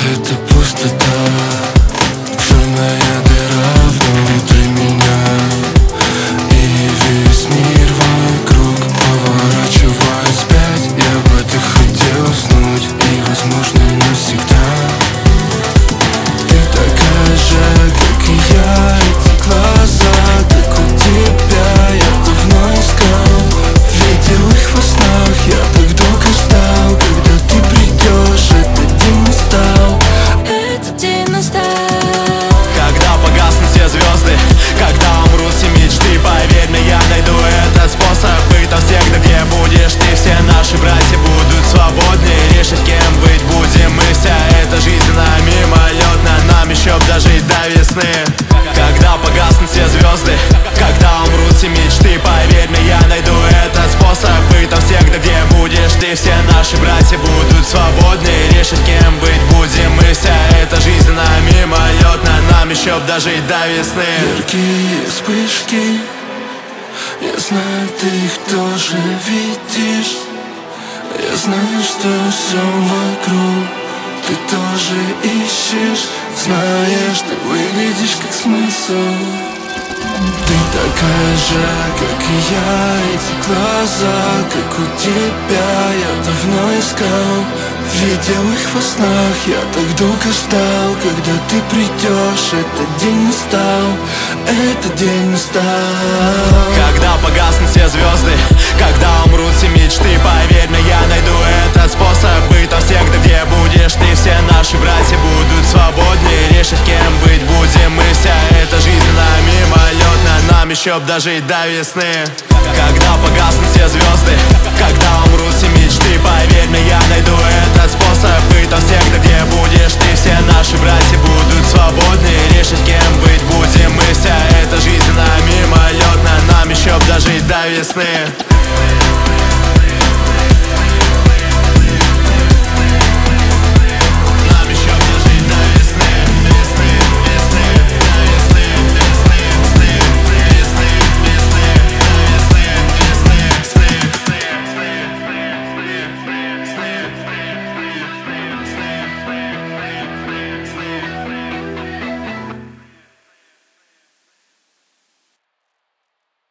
Это пустота, черная дыра внутри меня. И весь мир вокруг поворачивает вспять. Я бы так хотел уснуть, и возможно навсегда. Ты такая же, как и я, эти глаза, как у тебя. Я давно искал, видел их во снах. Я так долго ждал, когда ты придешь. Этот день настал, Этот день настал. Когда погаснут все звезды, когда умрут все мечты, поверь мне, я найду этот способ быть там всегда, где будешь ты. Все наши братья будут свободны, решить, кем быть будем мы. Вся эта жизнь она мимолетна, нам еще дожить до весны. Когда погаснут все звезды, когда умрут все мечты, поверь мне, я найду этот способ быть там всегда, где будешь ты. Все наши братья будут свободны, решить, кем быть будем мы. Вся эта жизнь она мимолетна, нам еще дожить до весны. яркие вспышки, я знаю, ты их тоже видишь. Я знаю, что все вокруг ты тоже ищешь. Знаешь, ты выглядишь как смысл. Ты такая же, как и я, эти глаза, как у тебя. Я давно искал, видел их во снах. Я так долго ждал, когда ты придешь. Этот день настал, этот день настал. Когда погаснут все звезды, когда умрут все мечты, поверь мне, я найду этот способ быть там всегда, где будешь ты. Все наши братья будут свободны, решить, кем быть будем мы. Вся эта жизнь она мимолетна, нам еще дожить до весны. Когда погаснут все звезды, когда умрут все мечты, поверь мне,